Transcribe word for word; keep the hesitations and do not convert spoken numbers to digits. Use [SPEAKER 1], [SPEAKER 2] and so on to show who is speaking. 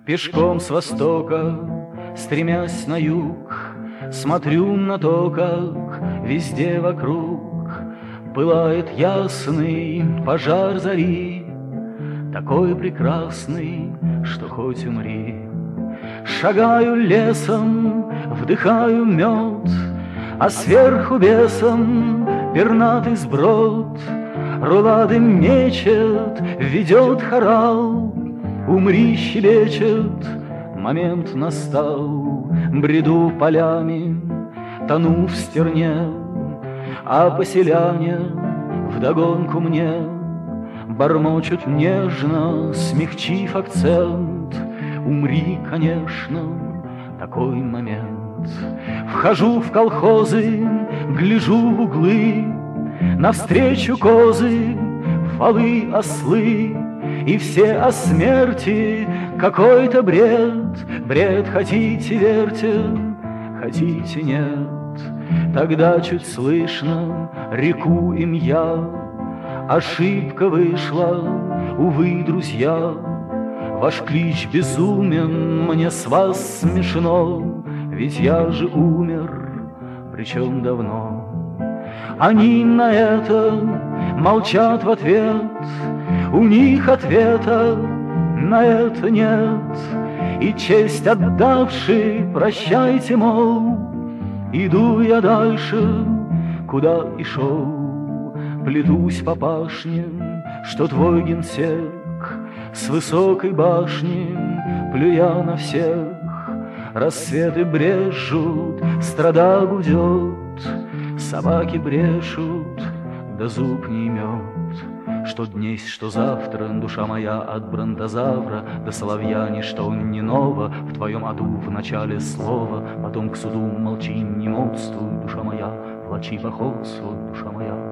[SPEAKER 1] Пешком с востока, стремясь на юг, смотрю на то, как везде вокруг пылает ясный пожар зари, такой прекрасный, что хоть умри. Шагаю лесом, вдыхаю мед, а сверху бесом пернатый сброд рулады мечет, ведет хорал. Умри, щебечет, момент настал. Бреду полями, тону в стерне, а поселяне вдогонку мне бормочут нежно, смягчив акцент. Умри, конечно, такой момент. Вхожу в колхозы, гляжу в углы, навстречу козы, валы, ослы. И все о смерти какой-то бред. Бред хотите, верьте, хотите, нет. Тогда чуть слышно реку им я: ошибка вышла, увы, друзья. Ваш клич безумен, мне с вас смешно, ведь я же умер, причем давно. Они на это молчат в ответ, у них ответа на это нет. И честь отдавши, прощайте, мол, иду я дальше, куда и шел. Плетусь по пашне, что твой генсек с высокой башни, плюя на всех. Рассветы брежут, страда гудет, собаки брешут, да зуб не имет. Что днесь, что завтра, душа моя от бронтозавра до соловья ничто не ново. В твоем аду в начале слова, потом к суду молчи, не модствуй, душа моя, влачи поход свой, душа моя.